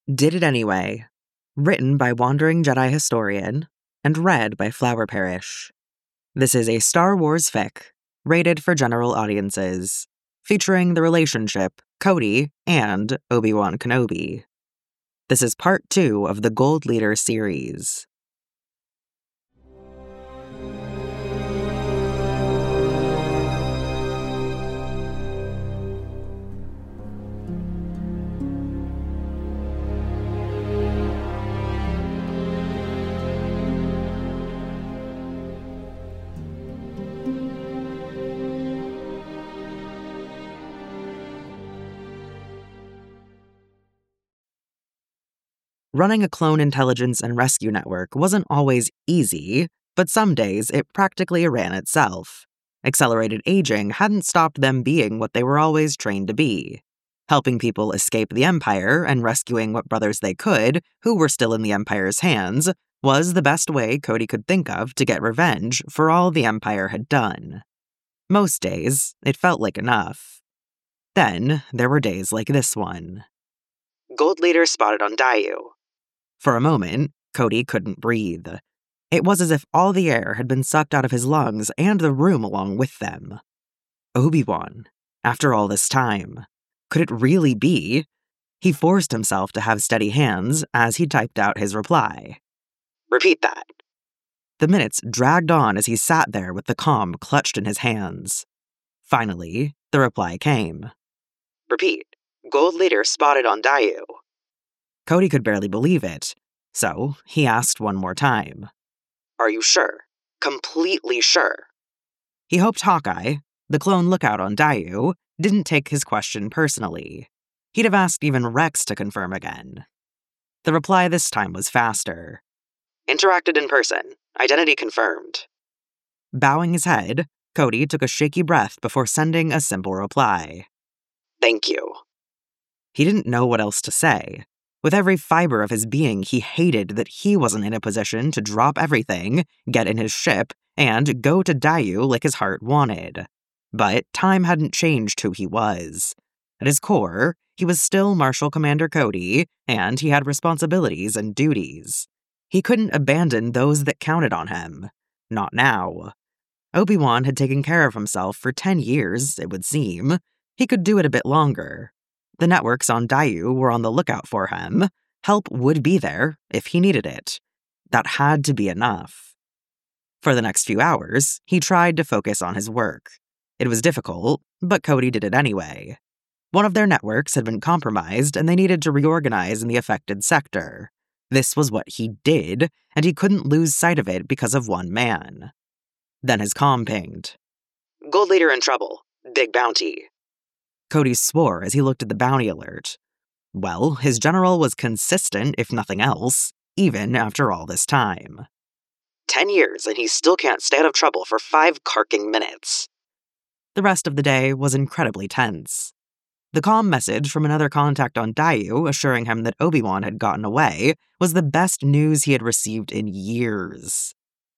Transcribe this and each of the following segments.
Did It Anyway, written by Wandering Jedi Historian and read by Flower Parish. This is a Star Wars fic, rated for general audiences, featuring the relationship Cody and Obi-Wan Kenobi. This is part 2 of the Gold Leader series. Running a clone intelligence and rescue network wasn't always easy, but some days it practically ran itself. Accelerated aging hadn't stopped them being what they were always trained to be. Helping people escape the Empire and rescuing what brothers they could, who were still in the Empire's hands, was the best way Cody could think of to get revenge for all the Empire had done. Most days, it felt like enough. Then, there were days like this one. Gold Leader spotted on Daiyu. For a moment, Cody couldn't breathe. It was as if all the air had been sucked out of his lungs and the room along with them. Obi-Wan, after all this time. Could it really be? He forced himself to have steady hands as he typed out his reply. Repeat that. The minutes dragged on as he sat there with the comm clutched in his hands. Finally, the reply came. Repeat. Gold Leader spotted on Daiyu. Cody could barely believe it, so he asked one more time. Are you sure? Completely sure? He hoped Hawkeye, the clone lookout on Daiyu, didn't take his question personally. He'd have asked even Rex to confirm again. The reply this time was faster. Interacted in person. Identity confirmed. Bowing his head, Cody took a shaky breath before sending a simple reply. Thank you. He didn't know what else to say. With every fiber of his being, he hated that he wasn't in a position to drop everything, get in his ship, and go to Daiyu like his heart wanted. But time hadn't changed who he was. At his core, he was still Marshal Commander Cody, and he had responsibilities and duties. He couldn't abandon those that counted on him. Not now. Obi-Wan had taken care of himself for 10 years, it would seem. He could do it a bit longer. The networks on Daiyu were on the lookout for him. Help would be there if he needed it. That had to be enough. For the next few hours, he tried to focus on his work. It was difficult, but Cody did it anyway. One of their networks had been compromised and they needed to reorganize in the affected sector. This was what he did, and he couldn't lose sight of it because of one man. Then his comm pinged. Gold Leader in trouble. Big bounty. Cody swore as he looked at the bounty alert. Well, his general was consistent, if nothing else, even after all this time. 10 years and he still can't stay out of trouble for 5 carking minutes. The rest of the day was incredibly tense. The comm message from another contact on Daiyu assuring him that Obi-Wan had gotten away was the best news he had received in years.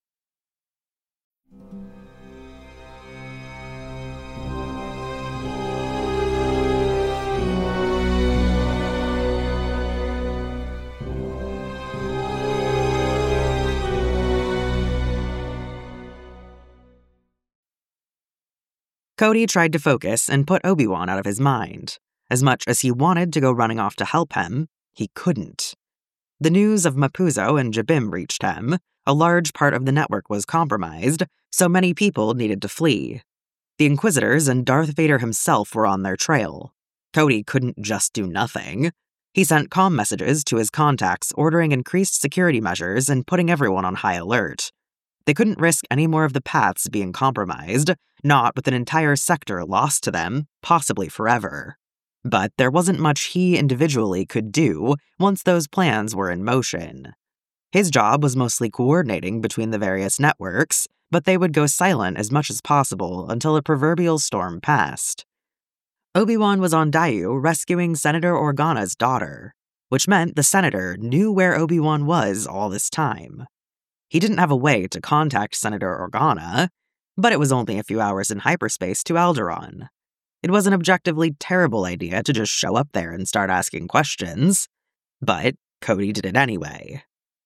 Cody tried to focus and put Obi-Wan out of his mind. As much as he wanted to go running off to help him, he couldn't. The news of Mapuzo and Jabim reached him. A large part of the network was compromised, so many people needed to flee. The Inquisitors and Darth Vader himself were on their trail. Cody couldn't just do nothing. He sent comm messages to his contacts ordering increased security measures and putting everyone on high alert. They couldn't risk any more of the paths being compromised, not with an entire sector lost to them, possibly forever. But there wasn't much he individually could do once those plans were in motion. His job was mostly coordinating between the various networks, but they would go silent as much as possible until a proverbial storm passed. Obi-Wan was on Daiyu rescuing Senator Organa's daughter, which meant the senator knew where Obi-Wan was all this time. He didn't have a way to contact Senator Organa, but it was only a few hours in hyperspace to Alderaan. It was an objectively terrible idea to just show up there and start asking questions. But Cody did it anyway.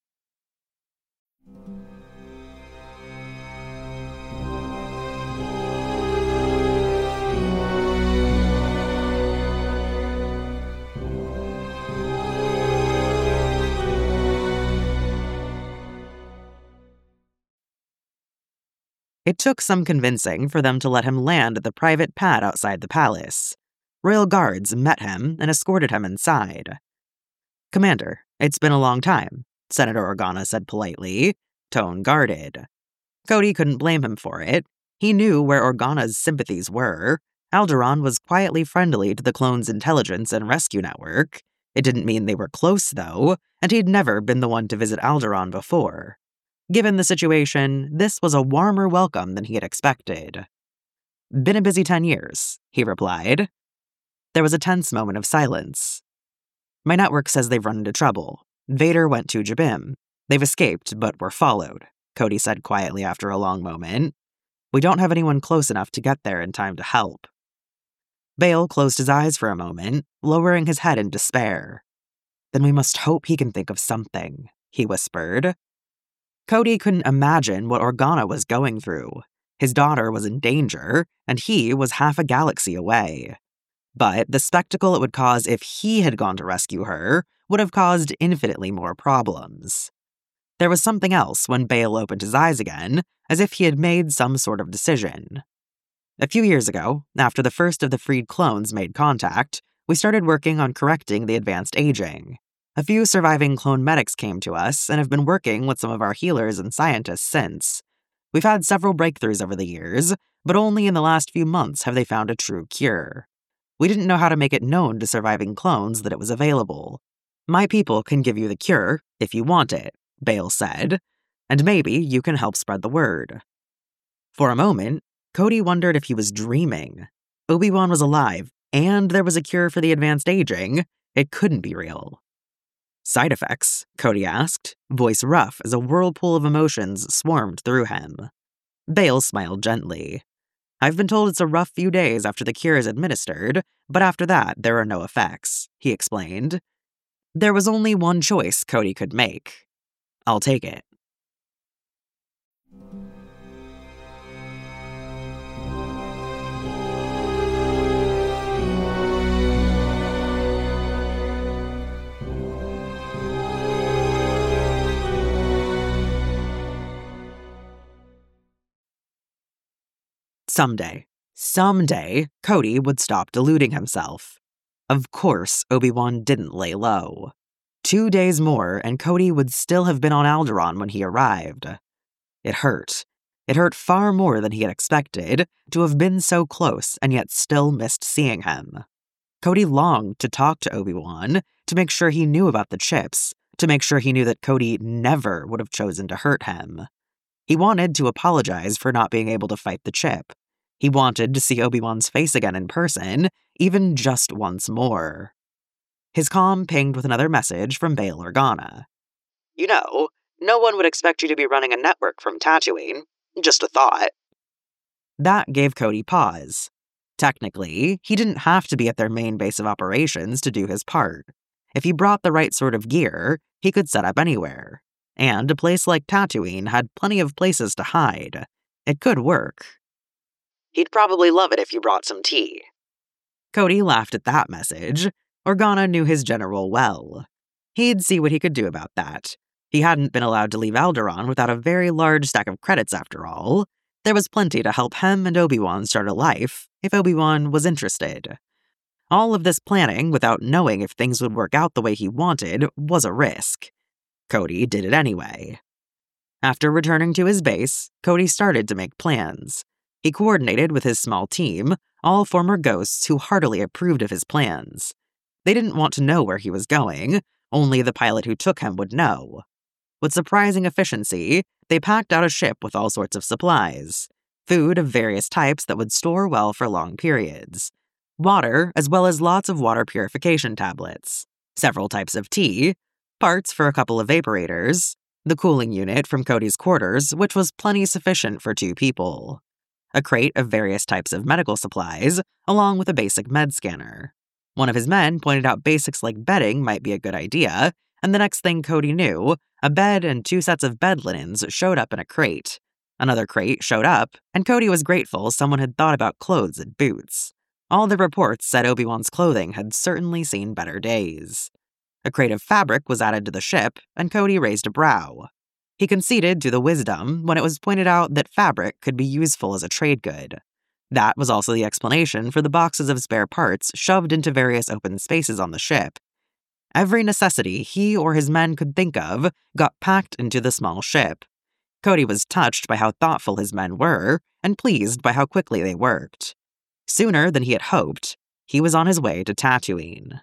It took some convincing for them to let him land at the private pad outside the palace. Royal guards met him and escorted him inside. "Commander, it's been a long time," Senator Organa said politely, tone guarded. Cody couldn't blame him for it. He knew where Organa's sympathies were. Alderaan was quietly friendly to the clone's intelligence and rescue network. It didn't mean they were close, though, and he'd never been the one to visit Alderaan before. Given the situation, this was a warmer welcome than he had expected. "Been a busy 10 years, he replied. There was a tense moment of silence. "My network says they've run into trouble. Vader went to Jabim. They've escaped, but were followed," Cody said quietly after a long moment. "We don't have anyone close enough to get there in time to help." Bail closed his eyes for a moment, lowering his head in despair. "Then we must hope he can think of something," he whispered. Cody couldn't imagine what Organa was going through. His daughter was in danger, and he was half a galaxy away. But the spectacle it would cause if he had gone to rescue her would have caused infinitely more problems. There was something else when Bail opened his eyes again, as if he had made some sort of decision. "A few years ago, after the first of the freed clones made contact, we started working on correcting the advanced aging. A few surviving clone medics came to us and have been working with some of our healers and scientists since. We've had several breakthroughs over the years, but only in the last few months have they found a true cure. We didn't know how to make it known to surviving clones that it was available. My people can give you the cure, if you want it," Bail said, "and maybe you can help spread the word." For a moment, Cody wondered if he was dreaming. Obi-Wan was alive, and there was a cure for the advanced aging. It couldn't be real. "Side effects?" Cody asked, voice rough as a whirlpool of emotions swarmed through him. Bail smiled gently. "I've been told it's a rough few days after the cure is administered, but after that, there are no effects," he explained. There was only one choice Cody could make. "I'll take it." Someday, Cody would stop deluding himself. Of course, Obi-Wan didn't lay low. 2 days more, and Cody would still have been on Alderaan when he arrived. It hurt. It hurt far more than he had expected, to have been so close and yet still missed seeing him. Cody longed to talk to Obi-Wan, to make sure he knew about the chips, to make sure he knew that Cody never would have chosen to hurt him. He wanted to apologize for not being able to fight the chip. He wanted to see Obi-Wan's face again in person, even just once more. His comm pinged with another message from Bail Organa. "You know, no one would expect you to be running a network from Tatooine. Just a thought." That gave Cody pause. Technically, he didn't have to be at their main base of operations to do his part. If he brought the right sort of gear, he could set up anywhere. And a place like Tatooine had plenty of places to hide. It could work. "He'd probably love it if you brought some tea." Cody laughed at that message. Organa knew his general well. He'd see what he could do about that. He hadn't been allowed to leave Alderaan without a very large stack of credits after all. There was plenty to help him and Obi-Wan start a life, if Obi-Wan was interested. All of this planning without knowing if things would work out the way he wanted was a risk. Cody did it anyway. After returning to his base, Cody started to make plans. He coordinated with his small team, all former ghosts who heartily approved of his plans. They didn't want to know where he was going, only the pilot who took him would know. With surprising efficiency, they packed out a ship with all sorts of supplies. Food of various types that would store well for long periods. Water, as well as lots of water purification tablets. Several types of tea. Parts for a couple of vaporators. The cooling unit from Cody's quarters, which was plenty sufficient for 2 people. A crate of various types of medical supplies, along with a basic med scanner. One of his men pointed out basics like bedding might be a good idea, and the next thing Cody knew, a bed and 2 sets of bed linens showed up in a crate. Another crate showed up, and Cody was grateful someone had thought about clothes and boots. All the reports said Obi-Wan's clothing had certainly seen better days. A crate of fabric was added to the ship, and Cody raised a brow. He conceded to the wisdom when it was pointed out that fabric could be useful as a trade good. That was also the explanation for the boxes of spare parts shoved into various open spaces on the ship. Every necessity he or his men could think of got packed into the small ship. Cody was touched by how thoughtful his men were and pleased by how quickly they worked. Sooner than he had hoped, he was on his way to Tatooine.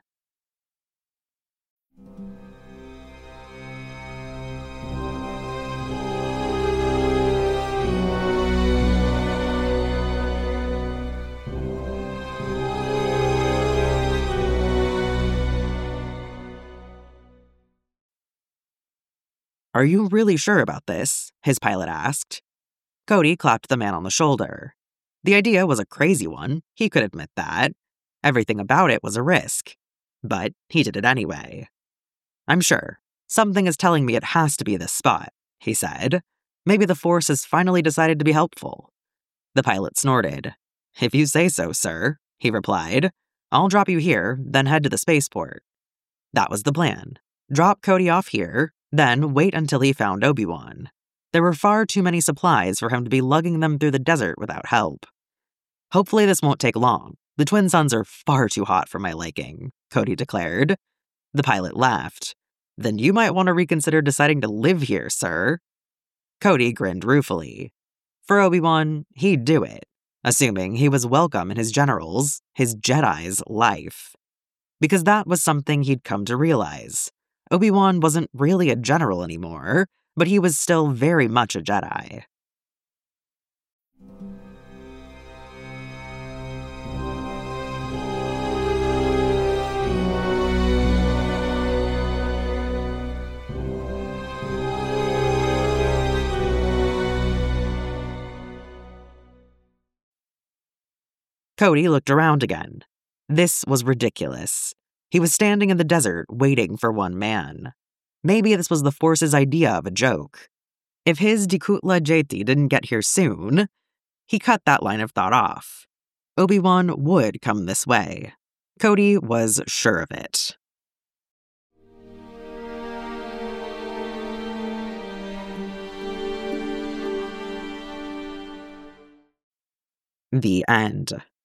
"Are you really sure about this?" his pilot asked. Cody clapped the man on the shoulder. The idea was a crazy one, he could admit that. Everything about it was a risk. But he did it anyway. "I'm sure. Something is telling me it has to be this spot," he said. "Maybe the Force has finally decided to be helpful." The pilot snorted. "If you say so, sir," he replied. "I'll drop you here, then head to the spaceport." That was the plan. Drop Cody off here, then wait until he found Obi-Wan. There were far too many supplies for him to be lugging them through the desert without help. "Hopefully this won't take long. The twin suns are far too hot for my liking," Cody declared. The pilot laughed. "Then you might want to reconsider deciding to live here, sir." Cody grinned ruefully. For Obi-Wan, he'd do it, assuming he was welcome in his general's, his Jedi's life. Because that was something he'd come to realize. Obi-Wan wasn't really a general anymore, but he was still very much a Jedi. Cody looked around again. This was ridiculous. He was standing in the desert waiting for one man. Maybe this was the Force's idea of a joke. If his Dikutla Jeti didn't get here soon, he cut that line of thought off. Obi-Wan would come this way. Cody was sure of it. The end.